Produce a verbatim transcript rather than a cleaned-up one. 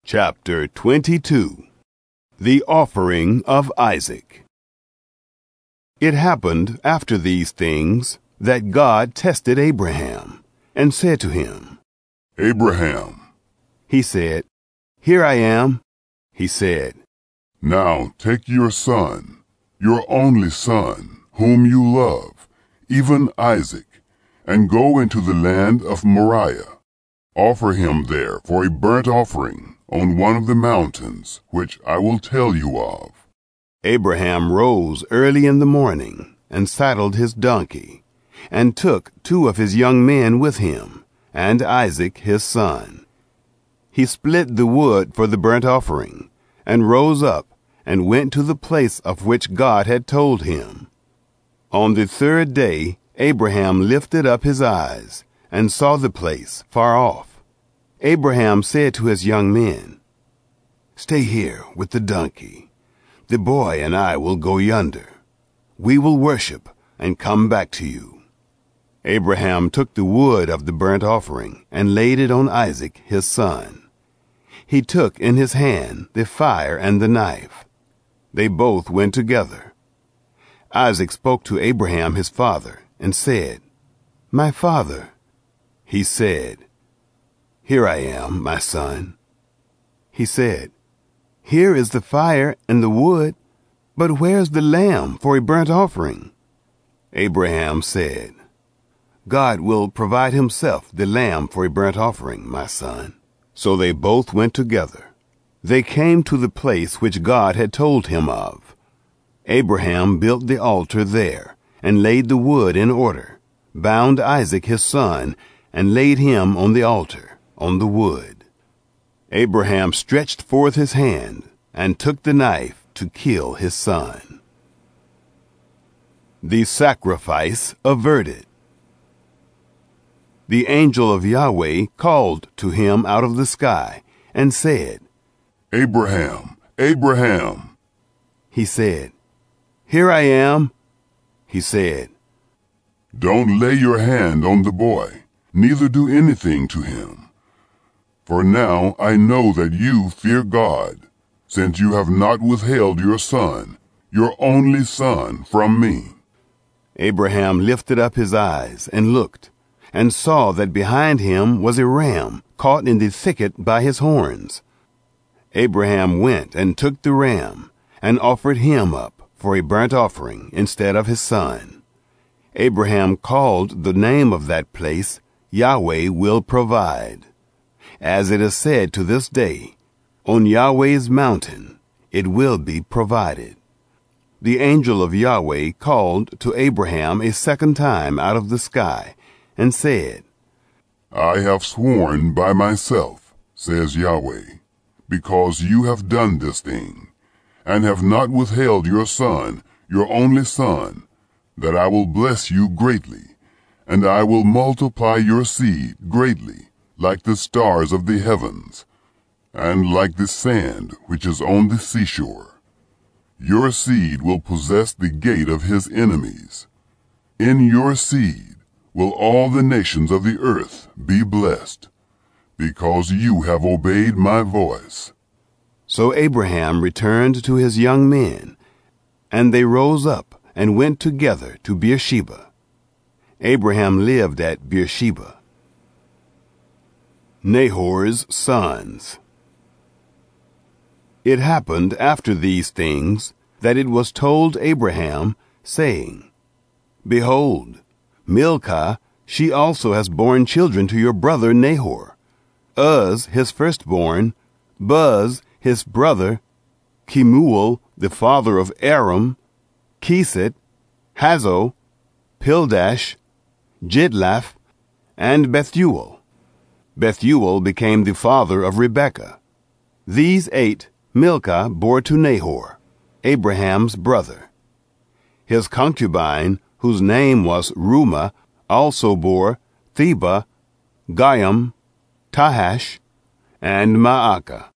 Chapter twenty-two. The Offering of Isaac. It happened after these things that God tested Abraham, and said to him, Abraham. He said, Here I am. He said, Now take your son, your only son, whom you love, even Isaac, and go into the land of Moriah. Offer him there for a burnt offering on one of the mountains which I will tell you of. Abraham rose early in the morning, and saddled his donkey, and took two of his young men with him, and Isaac his son. He split the wood for the burnt offering, and rose up, and went to the place of which God had told him. On the third day Abraham lifted up his eyes, and saw the place far off. Abraham said to his young men, Stay here with the donkey. The boy and I will go yonder. We will worship and come back to you. Abraham took the wood of the burnt offering and laid it on Isaac his son. He took in his hand the fire and the knife. They both went together. Isaac spoke to Abraham his father and said, My father. He said, Here I am, my son. He said, Here is the fire and the wood, but where's the lamb for a burnt offering? Abraham said, God will provide himself the lamb for a burnt offering, my son. So they both went together. They came to the place which God had told him of. Abraham built the altar there, and laid the wood in order, bound Isaac his son, and laid him on the altar, on the wood. Abraham stretched forth his hand, and took the knife to kill his son. The sacrifice averted. The angel of Yahweh called to him out of the sky, and said, Abraham, Abraham. He said, Here I am. He said, Don't lay your hand on the boy, neither do anything to him. For now I know that you fear God, since you have not withheld your son, your only son, from me. Abraham lifted up his eyes and looked, and saw that behind him was a ram caught in the thicket by his horns. Abraham went and took the ram, and offered him up for a burnt offering instead of his son. Abraham called the name of that place, Yahweh will provide. As it is said to this day, on Yahweh's mountain it will be provided. The angel of Yahweh called to Abraham a second time out of the sky, and said, I have sworn by myself, says Yahweh, because you have done this thing, and have not withheld your son, your only son, that I will bless you greatly, and I will multiply your seed greatly, like the stars of the heavens, and like the sand which is on the seashore. Your seed will possess the gate of his enemies. In your seed will all the nations of the earth be blessed, because you have obeyed my voice. So Abraham returned to his young men, and they rose up and went together to Beersheba. Abraham lived at Beersheba. Nahor's sons. It happened after these things that it was told Abraham, saying, Behold, Milcah, she also has borne children to your brother Nahor, Uz his firstborn, Buz his brother, Kemuel the father of Aram, Keset, Hazo, Pildash, Jidlaph, and Bethuel. Bethuel became the father of Rebekah. These eight Milcah bore to Nahor, Abraham's brother. His concubine, whose name was Reumah, also bore Theba, Gayam, Tahash, and Maacah.